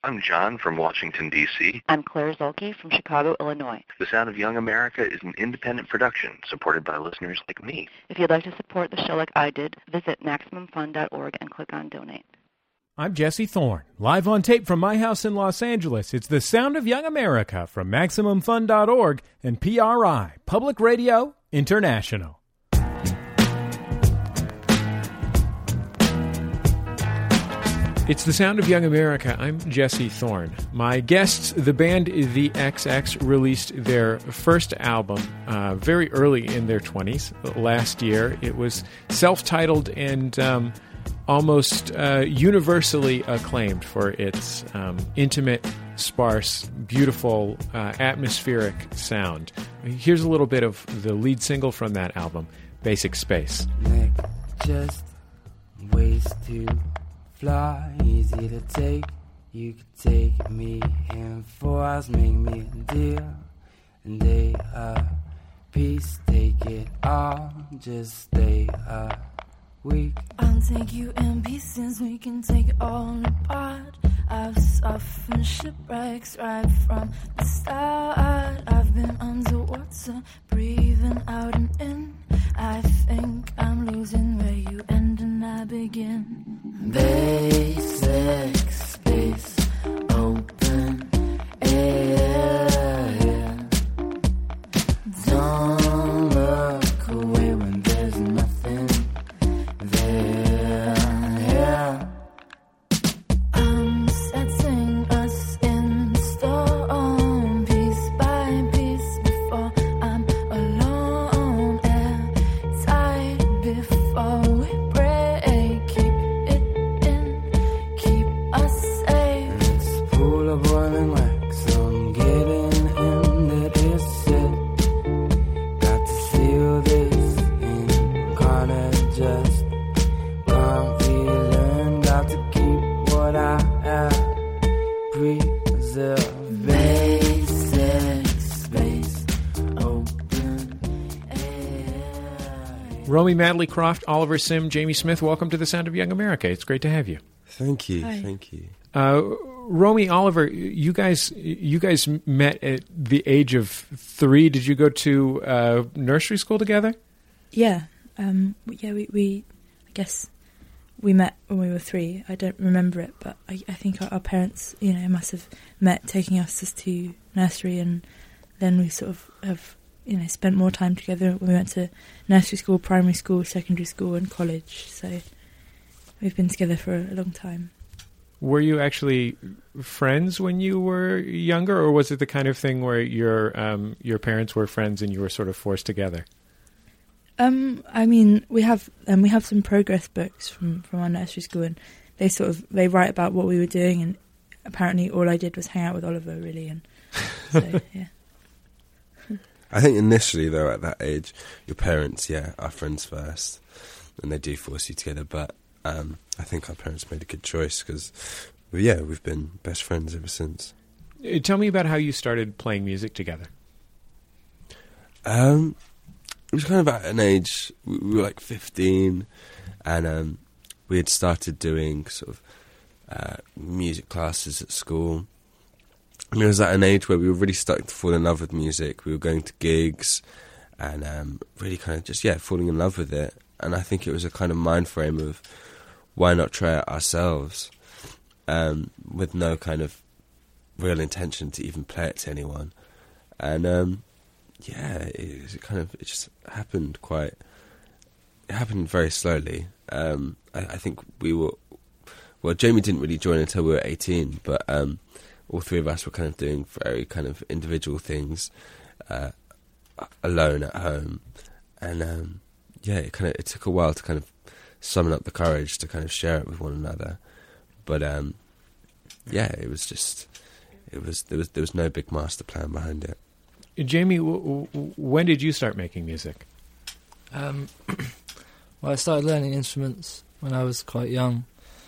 I'm John from Washington, D.C. I'm Claire Zulke from Chicago, Illinois. The Sound of Young America is an independent production supported by listeners like me. If you'd like to support the show like I did, visit MaximumFun.org and click on Donate. I'm Jesse Thorne, live on tape from my house in Los Angeles. It's The Sound of Young America from MaximumFun.org and PRI, Public Radio International. It's The Sound of Young America. I'm Jesse Thorne. My guests, the band The XX, released their first album very early in their 20s, last year. It was self-titled and almost universally acclaimed for its intimate, sparse, beautiful, atmospheric sound. Here's a little bit of the lead single from that album, Basic Space. Nick, just ways to fly, easy to take. You could take me in 4 hours, make me a deal, and they a piece, take it all, just stay a week. I'll take you in pieces, we can take it all apart. I've suffered shipwrecks right from the start. I've been underwater, breathing out and in. I think I'm losing where you end and I begin. Basic space, open air. Don't look away when there's nothing there. I'm setting us in stone, piece by piece, before I'm alone. Airtight before we break. Keep it in, keep us safe. It's a pool of boiling wax, I'm getting in that is it. Got to feel this in, can't adjust. Can't feeling, got to keep what I have. Preserve basic space, open air. Romy Madley Croft, Oliver Sim, Jamie Smith, welcome to The Sound of Young America. It's great to have you. Thank you. Hi. Thank you. Romy, Oliver, you guys met at the age of 3. Did you go to nursery school together? Yeah. We I guess we met when we were 3. I don't remember it, but I think our parents, must have met taking us to nursery, and then we sort of have, spent more time together when we went to nursery school, primary school, secondary school, and college. So we've been together for a long time. Were you actually friends when you were younger, or was it the kind of thing where your parents were friends and you were sort of forced together? I mean, we have some progress books from our nursery school, and they write about what we were doing, and apparently all I did was hang out with Oliver, really, and so yeah. I think initially, though, at that age, your parents, are friends first, and they do force you together. But I think our parents made a good choice because, we've been best friends ever since. Tell me about how you started playing music together. It was kind of at an age, we were like 15, and we had started doing sort of music classes at school. And it was at an age where we were really starting to fall in love with music. We were going to gigs and really kind of just, falling in love with it. And I think it was a kind of mind frame of why not try it ourselves, with no kind of real intention to even play it to anyone. And it just happened very slowly. I think Jamie didn't really join until we were 18, but all 3 of us were kind of doing very kind of individual things alone at home. And it took a while to kind of summon up the courage to kind of share it with one another. But there was no big master plan behind it. Jamie, when did you start making music? Well, I started learning instruments when I was quite young,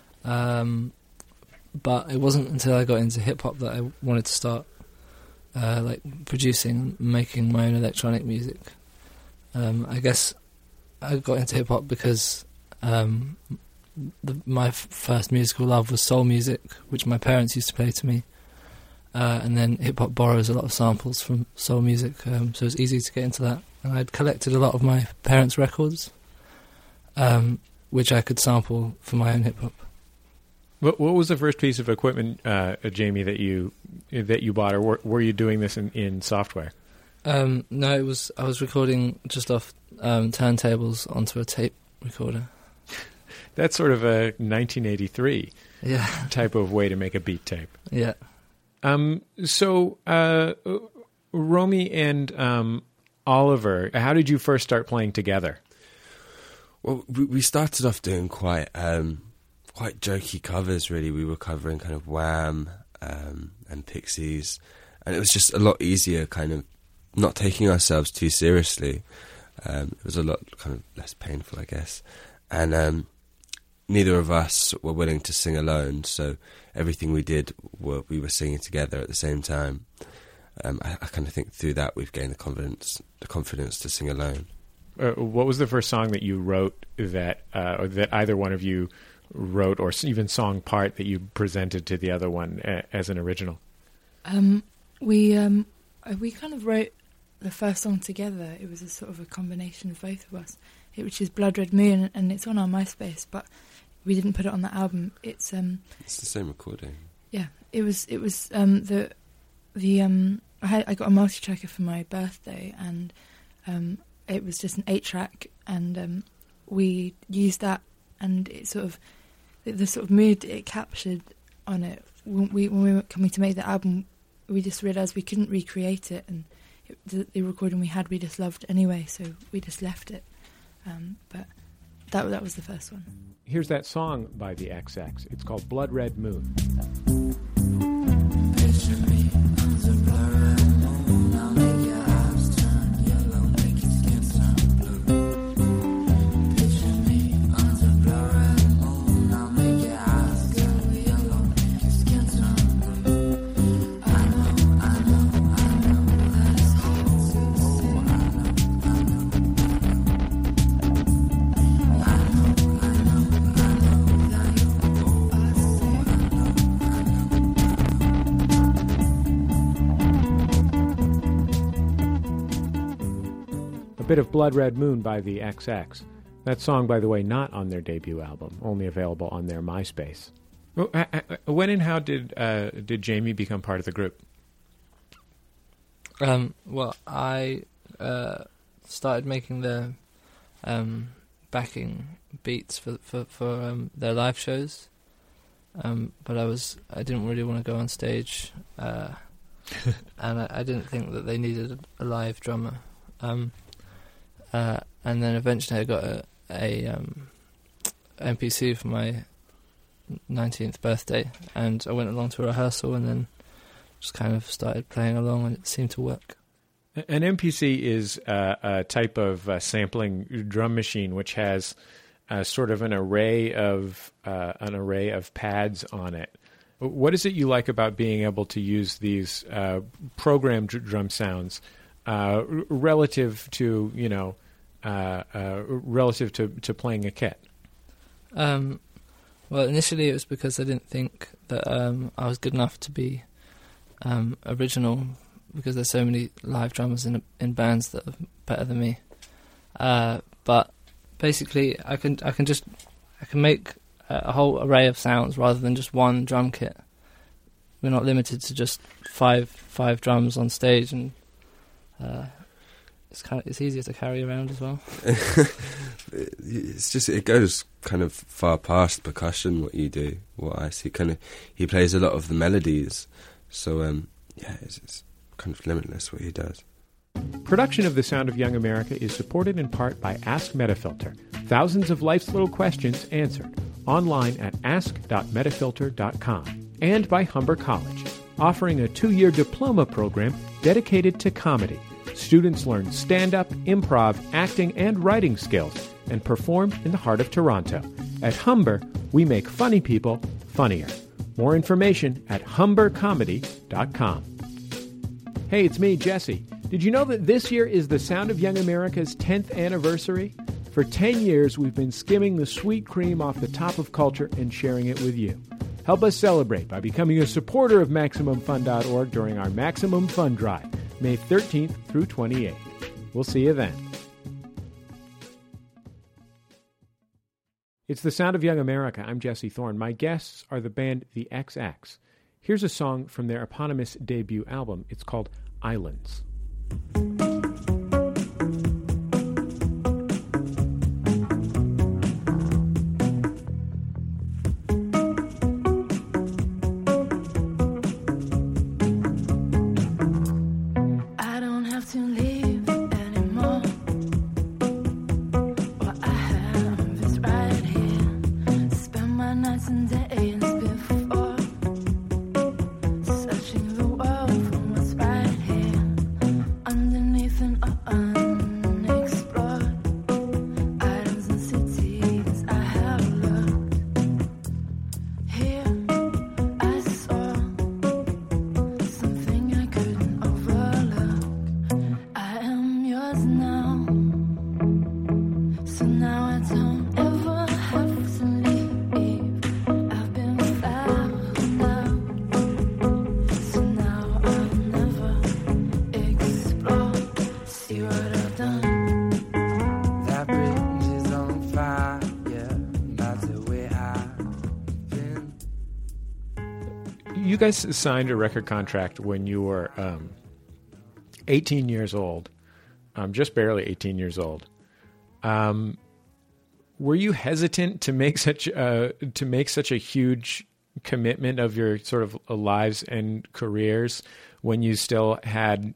but it wasn't until I got into hip-hop that I wanted to start producing, making my own electronic music. I guess I got into hip-hop because my first musical love was soul music, which my parents used to play to me. And then hip-hop borrows a lot of samples from soul music, so it was easy to get into that. And I'd collected a lot of my parents' records, which I could sample for my own hip-hop. What was the first piece of equipment, Jamie, that you bought, or were you doing this in software? No, I was recording just off turntables onto a tape recorder. That's sort of a 1983 yeah. type of way to make a beat tape. Yeah. So, Romy and Oliver, how did you first start playing together? Well, we started off doing quite jokey covers, really. We were covering kind of Wham and Pixies, and it was just a lot easier, kind of not taking ourselves too seriously. It was a lot kind of less painful, I guess. And neither of us were willing to sing alone, so everything we did, we were singing together at the same time. I kind of think through that we've gained the confidence to sing alone. What was the first song that you wrote that either one of you wrote, or even song part that you presented to the other one as an original? We kind of wrote the first song together. It was a sort of a combination of both of us, which is Blood Red Moon, and it's on our MySpace, but we didn't put it on the album. It's the same recording. Yeah, it was I got a multi-tracker for my birthday, and it was just an 8-track, and we used that, and it sort of the sort of mood it captured on it. When we were coming to make the album, we just realised we couldn't recreate it, and the recording we had we just loved anyway, so we just left it. But that was the first one. Here's that song by the XX. It's called Blood Red Moon. Bit of Blood Red Moon by the XX. That song, by the way, not on their debut album, only available on their MySpace. When and how did Jamie become part of the group? Well, I started making the backing beats for their live shows, but I didn't really want to go on stage, and I didn't think that they needed a live drummer. And then eventually I got a MPC for my 19th birthday, and I went along to a rehearsal and then just kind of started playing along, and it seemed to work. An MPC is a type of sampling drum machine which has sort of an array of pads on it. What is it you like about being able to use these programmed drum sounds relative to playing a kit? Well, initially it was because I didn't think that I was good enough to be original, because there's so many live drummers in bands that are better than me. But basically, I can make a whole array of sounds rather than just one drum kit. We're not limited to just five drums on stage, and it's easier to carry around as well. It's just, it goes kind of far past percussion, what you do. What I see, he plays a lot of the melodies, so it's kind of limitless what he does. Production of The Sound of Young America is supported in part by Ask Metafilter. Thousands of life's little questions answered online at ask.metafilter.com. And by Humber College, offering a 2-year diploma program dedicated to comedy. Students learn stand-up, improv, acting, and writing skills and perform in the heart of Toronto. At Humber, we make funny people funnier. More information at humbercomedy.com. Hey, it's me, Jesse. Did you know that this year is The Sound of Young America's 10th anniversary? For 10 years, we've been skimming the sweet cream off the top of culture and sharing it with you. Help us celebrate by becoming a supporter of MaximumFun.org during our Maximum Fun Drive, May 13th through 28th. We'll see you then. It's the sound of young America. I'm Jesse Thorne. My guests are the band The XX. Here's a song from their eponymous debut album. It's called Islands. You guys signed a record contract when you were 18 years old, just barely 18 years old. Were you hesitant to make such a huge commitment of your sort of lives and careers when you still had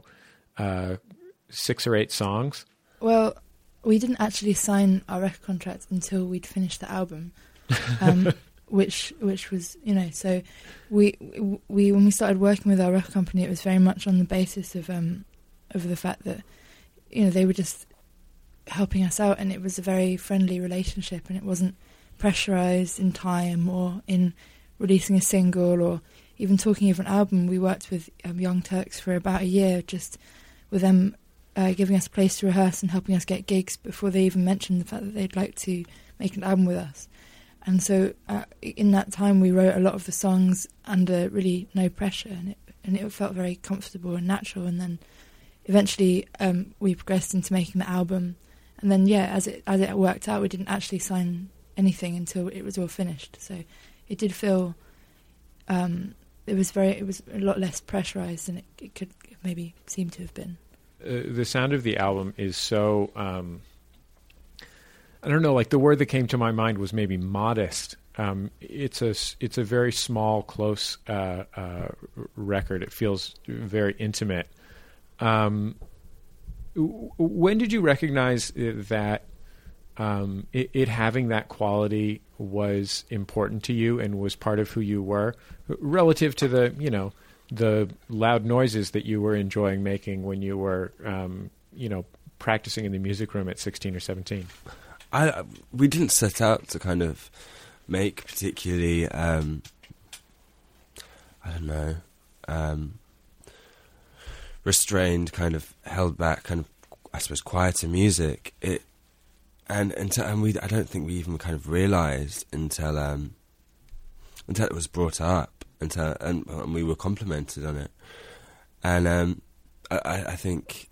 6 or 8 songs? Well, we didn't actually sign our record contract until we'd finished the album. Which was, so we when we started working with our record company, it was very much on the basis of the fact that, they were just helping us out, and it was a very friendly relationship, and it wasn't pressurized in time or in releasing a single or even talking of an album. We worked with Young Turks for about a year, just with them giving us a place to rehearse and helping us get gigs before they even mentioned the fact that they'd like to make an album with us. And so in that time, we wrote a lot of the songs under really no pressure, and it felt very comfortable and natural. And then eventually we progressed into making the album. And then, as it worked out, we didn't actually sign anything until it was all finished. So it did feel it was a lot less pressurized than it could maybe seem to have been. The sound of the album is so. I don't know, like the word that came to my mind was maybe modest. It's a very small, close record. It feels very intimate. When did you recognize that it having that quality was important to you and was part of who you were, relative to the loud noises that you were enjoying making when you were practicing in the music room at 16 or 17? We didn't set out to kind of make particularly, restrained, kind of held back, kind of, I suppose, quieter music. I don't think we even kind of realised until it was brought up, and we were complimented on it, and I think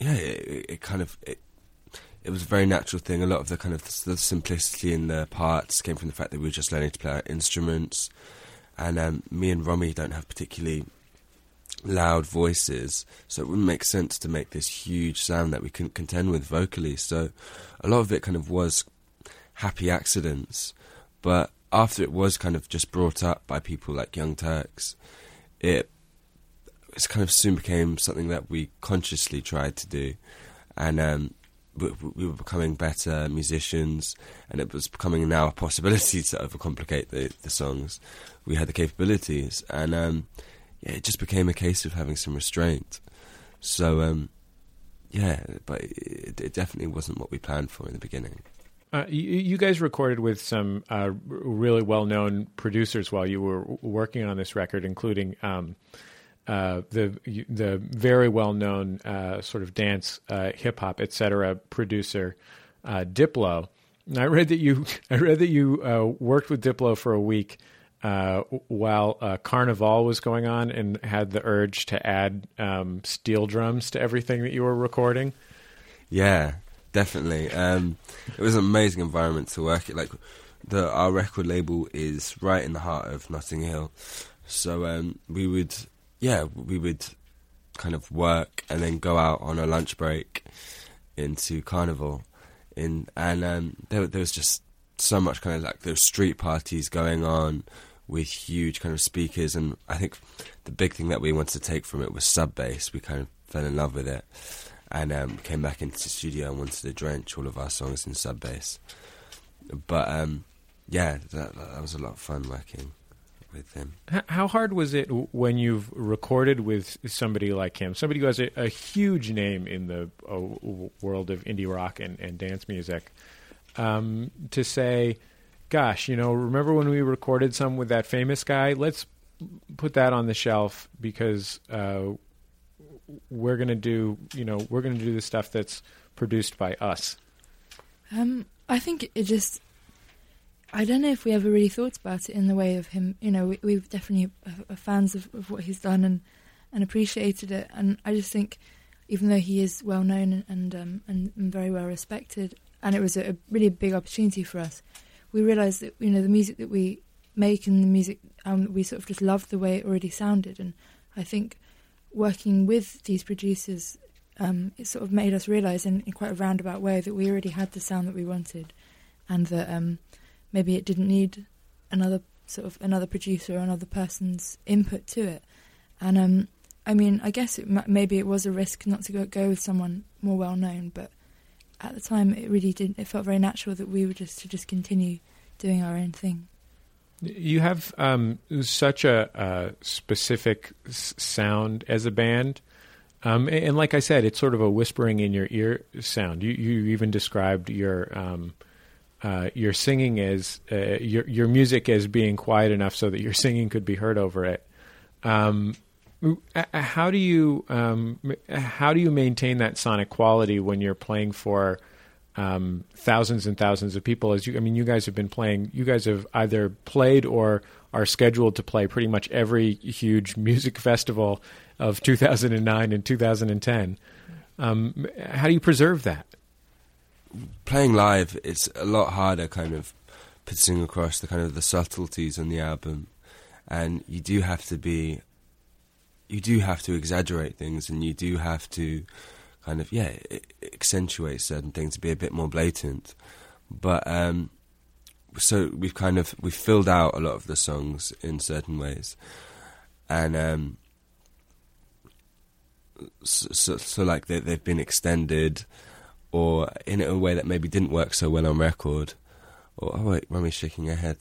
it was a very natural thing. A lot of the kind of the simplicity in the parts came from the fact that we were just learning to play our instruments. And me and Romy don't have particularly loud voices, so it wouldn't make sense to make this huge sound that we couldn't contend with vocally. So a lot of it kind of was happy accidents. But after it was kind of just brought up by people like Young Turks, it kind of soon became something that we consciously tried to do. And we were becoming better musicians, and it was becoming now a possibility to overcomplicate the songs. We had the capabilities, and it just became a case of having some restraint. So, but it definitely wasn't what we planned for in the beginning. You guys recorded with some really well-known producers while you were working on this record, including the very well-known sort of dance, hip-hop, etc. producer Diplo. And I read that you worked with Diplo for a week while Carnival was going on, and had the urge to add steel drums to everything that you were recording. Yeah, definitely. It was an amazing environment to work at. Like, our record label is right in the heart of Notting Hill, so we would kind of work and then go out on a lunch break into Carnival, and there was just so much kind of like there were street parties going on with huge kind of speakers, and I think the big thing that we wanted to take from it was sub bass. We kind of fell in love with it, and came back into the studio and wanted to drench all of our songs in sub bass. But that was a lot of fun working with him. How hard was it when you've recorded with somebody like him, somebody who has a huge name in the world of indie rock and dance music, to say, gosh, remember when we recorded some with that famous guy? Let's put that on the shelf because we're going to do the stuff that's produced by us. I think it just, I don't know if we ever really thought about it in the way of him. We definitely are fans of what he's done and appreciated it. And I just think, even though he is well known and very well respected, and it was a really big opportunity for us, we realised that the music that we make and the music we sort of just loved the way it already sounded. And I think working with these producers, it sort of made us realise in quite a roundabout way that we already had the sound that we wanted, and that maybe it didn't need another producer or another person's input to it. And I guess maybe it was a risk not to go with someone more well known, but at the time it really didn't. It felt very natural that we were just continue doing our own thing. You have such a specific sound as a band, and like I said, it's sort of a whispering in your ear sound. You even described your singing as your music as being quiet enough so that your singing could be heard over it. How do you maintain that sonic quality when you're playing for thousands and thousands of people? You guys have been playing. You guys have either played or are scheduled to play pretty much every huge music festival of 2009 and 2010. How do you preserve that? Playing live, it's a lot harder, kind of putting across the kind of the subtleties on the album, and you do have to exaggerate things, and you do have to kind of accentuate certain things to be a bit more blatant. But so we've filled out a lot of the songs in certain ways, and so like they've been extended, or in a way that maybe didn't work so well on record. Or Romy's shaking her head.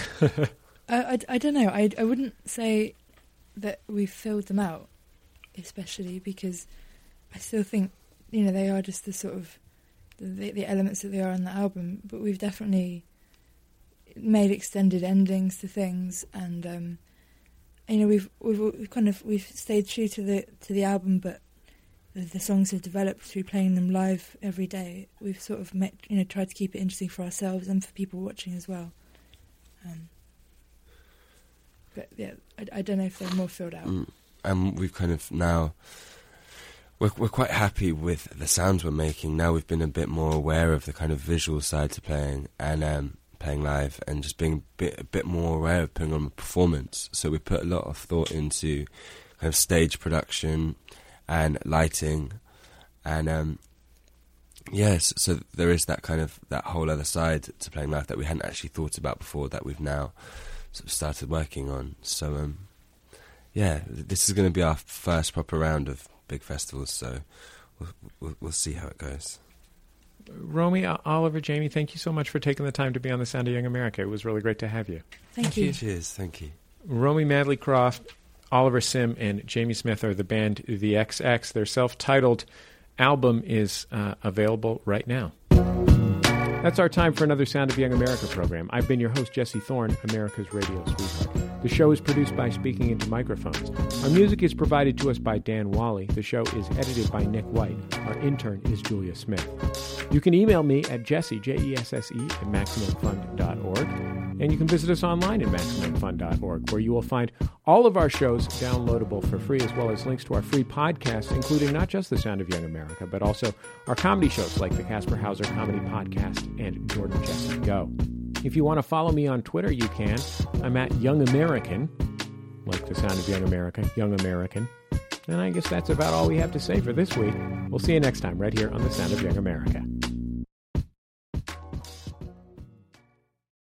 I don't know. I wouldn't say that we've filled them out, especially because I still think they are just the sort of the elements that they are on the album. But we've definitely made extended endings to things, and we've stayed true to the album, but the songs have developed through playing them live every day. We've sort of tried to keep it interesting for ourselves and for people watching as well. But yeah, I don't know if they're more filled out. And we've kind of now, we're quite happy with the sounds we're making. Now we've been a bit more aware of the kind of visual side to playing, and playing live, and just being a bit more aware of putting on a performance. So we put a lot of thought into kind of stage production and lighting, and so there is that kind of that whole other side to playing live that we hadn't actually thought about before, that we've now sort of started working on. So this is going to be our first proper round of big festivals, so we'll see how it goes. Romy, Oliver, Jamie, thank you so much for taking the time to be on The Sound of Young America. It was really great to have you. Thank you. Cheers, thank you. Romy Madley-Croft, Oliver Sim, and Jamie Smith are the band The XX. Their self-titled album is available right now. That's our time for another Sound of Young America program. I've been your host, Jesse Thorne, America's radio sweetheart. The show is produced by Speaking Into Microphones. Our music is provided to us by Dan Wally. The show is edited by Nick White. Our intern is Julia Smith. You can email me at Jesse, Jesse, at MaximumFun.org. And you can visit us online at MaximumFun.org, where you will find all of our shows downloadable for free, as well as links to our free podcasts, including not just The Sound of Young America, but also our comedy shows like the Casper Hauser Comedy Podcast and Jordan Jesse Go. If you want to follow me on Twitter, you can. I'm at Young American, like The Sound of Young America, Young American. And I guess that's about all we have to say for this week. We'll see you next time right here on The Sound of Young America.